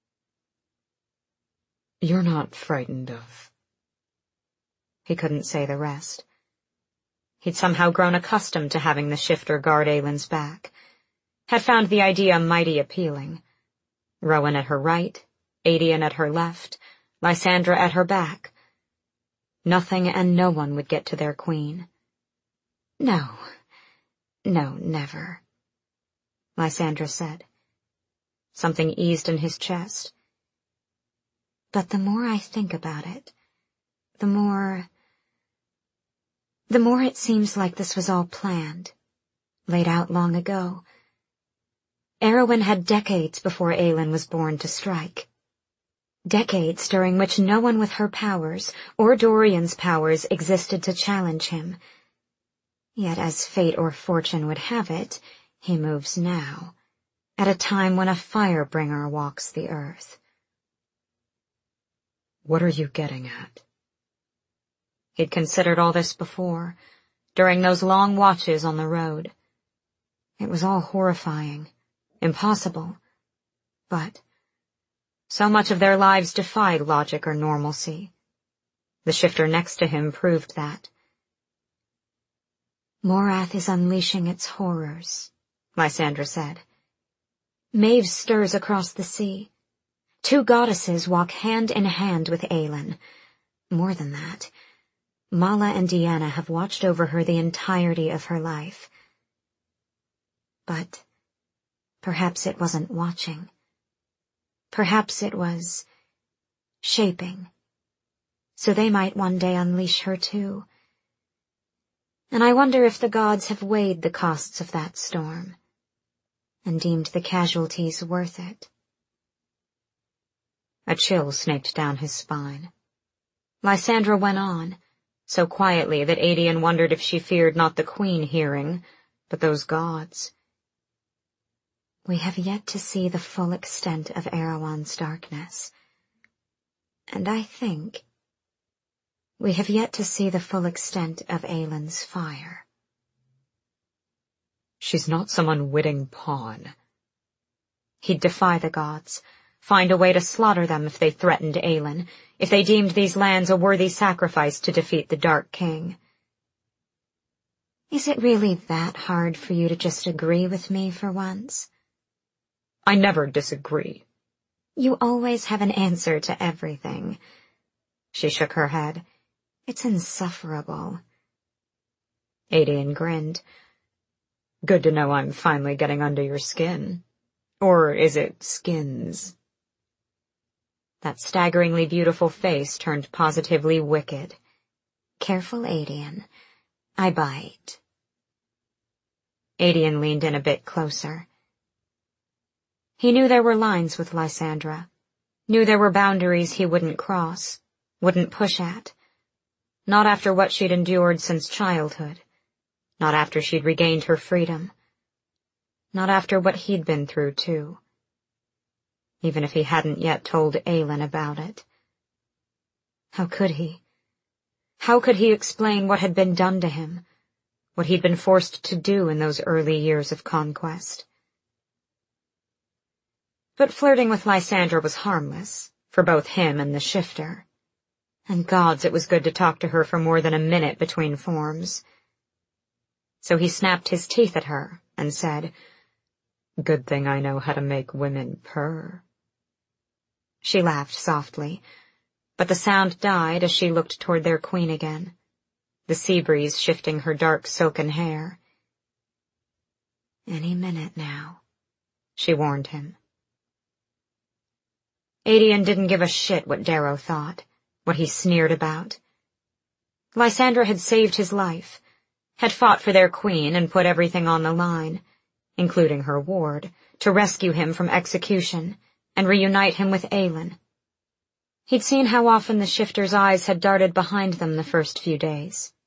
You're not frightened of... He couldn't say the rest. He'd somehow grown accustomed to having the shifter guard Aelin's back, had found the idea mighty appealing. Rowan at her right, Aedion at her left, Lysandra at her back. Nothing and no one would get to their queen. No, never, Lysandra said. Something eased in his chest. But the more I think about it, the more it seems like this was all planned, laid out long ago. Erwin had decades before Aelin was born to strike. Decades during which no one with her powers, or Dorian's powers, existed to challenge him. Yet as fate or fortune would have it, he moves now, at a time when a Firebringer walks the earth. What are you getting at? He'd considered all this before, during those long watches on the road. It was all horrifying, impossible, but so much of their lives defied logic or normalcy. The shifter next to him proved that. Morath is unleashing its horrors, Lysandra said. Maeve stirs across the sea. 2 goddesses walk hand in hand with Aelin. More than that, Mala and Deanna have watched over her the entirety of her life. But perhaps it wasn't watching. Perhaps it was shaping, so they might one day unleash her too. And I wonder if the gods have weighed the costs of that storm, and deemed the casualties worth it. A chill snaked down his spine. Lysandra went on, so quietly that Aedion wondered if she feared not the queen hearing, but those gods. We have yet to see the full extent of Erewhon's darkness. And I think we have yet to see the full extent of Aelin's fire. She's not some unwitting pawn. He'd defy the gods, find a way to slaughter them if they threatened Aelin, if they deemed these lands a worthy sacrifice to defeat the Dark King. Is it really that hard for you to just agree with me for once? I never disagree. You always have an answer to everything. She shook her head. It's insufferable. Aedion grinned. Good to know I'm finally getting under your skin. Or is it skins? That staggeringly beautiful face turned positively wicked. Careful, Aedion. I bite. Aedion leaned in a bit closer. He knew there were lines with Lysandra, knew there were boundaries he wouldn't cross, wouldn't push at. Not after what she'd endured since childhood, not after she'd regained her freedom, not after what he'd been through, too. Even if he hadn't yet told Aelin about it. How could he? How could he explain what had been done to him, what he'd been forced to do in those early years of conquest? But flirting with Lysandra was harmless, for both him and the shifter. And gods, it was good to talk to her for more than a minute between forms. So he snapped his teeth at her and said, "Good thing I know how to make women purr." She laughed softly, but the sound died as she looked toward their queen again, the sea breeze shifting her dark silken hair. "Any minute now," she warned him. Aedion didn't give a shit what Darrow thought, what he sneered about. Lysandra had saved his life, had fought for their queen and put everything on the line, including her ward, to rescue him from execution and reunite him with Aelin. He'd seen how often the Shifter's eyes had darted behind them the first few days.